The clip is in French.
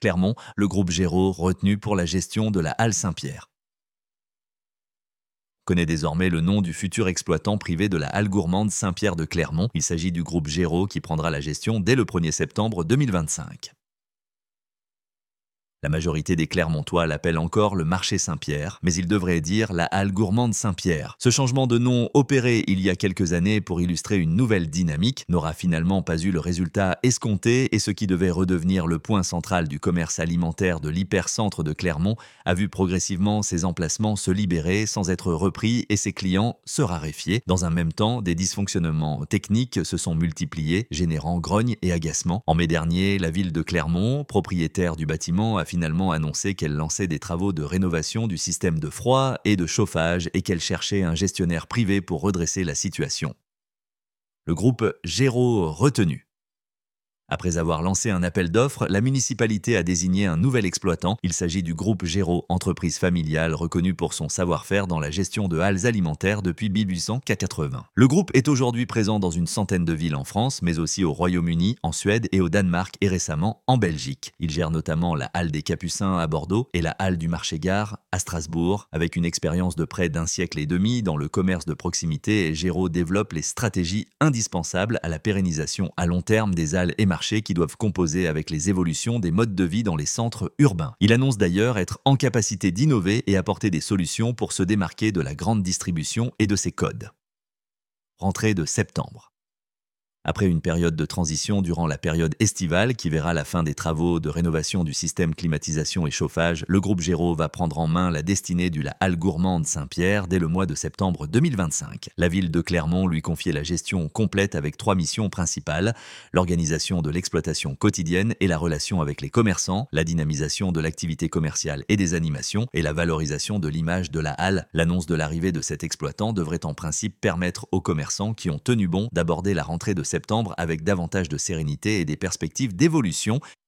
Clermont, le groupe Géraud retenu pour la gestion de la halle Saint-Pierre connaît désormais le nom du futur exploitant privé de la halle gourmande Saint-Pierre de Clermont. Il s'agit du groupe Géraud qui prendra la gestion dès le 1er septembre 2025. La majorité des Clermontois l'appellent encore le marché Saint-Pierre, mais il devrait dire la halle gourmande Saint-Pierre. Ce changement de nom opéré il y a quelques années pour illustrer une nouvelle dynamique n'aura finalement pas eu le résultat escompté et ce qui devait redevenir le point central du commerce alimentaire de l'hypercentre de Clermont a vu progressivement ses emplacements se libérer sans être repris et ses clients se raréfier. Dans un même temps, des dysfonctionnements techniques se sont multipliés, générant grogne et agacement. En mai dernier, la ville de Clermont, propriétaire du bâtiment, a finalement annoncé qu'elle lançait des travaux de rénovation du système de froid et de chauffage et qu'elle cherchait un gestionnaire privé pour redresser la situation. Le groupe Géraud retenu. Après avoir lancé un appel d'offres, la municipalité a désigné un nouvel exploitant. Il s'agit du groupe Géraud, entreprise familiale reconnue pour son savoir-faire dans la gestion de halles alimentaires depuis 1880. Le groupe est aujourd'hui présent dans une centaine de villes en France, mais aussi au Royaume-Uni, en Suède et au Danemark et récemment en Belgique. Il gère notamment la halle des Capucins à Bordeaux et la halle du Marché-Gare à Strasbourg. Avec une expérience de près d'un siècle et demi dans le commerce de proximité, Géraud développe les stratégies indispensables à la pérennisation à long terme des halles et marchés qui doivent composer avec les évolutions des modes de vie dans les centres urbains. Il annonce d'ailleurs être en capacité d'innover et apporter des solutions pour se démarquer de la grande distribution et de ses codes. Rentrée de septembre. Après une période de transition durant la période estivale qui verra la fin des travaux de rénovation du système climatisation et chauffage, le groupe Géraud va prendre en main la destinée de la halle gourmande Saint-Pierre dès le mois de septembre 2025. La ville de Clermont lui confiait la gestion complète avec 3 missions principales: l'organisation de l'exploitation quotidienne et la relation avec les commerçants, la dynamisation de l'activité commerciale et des animations et la valorisation de l'image de la halle. L'annonce de l'arrivée de cet exploitant devrait en principe permettre aux commerçants qui ont tenu bon d'aborder la rentrée de septembre avec davantage de sérénité et des perspectives d'évolution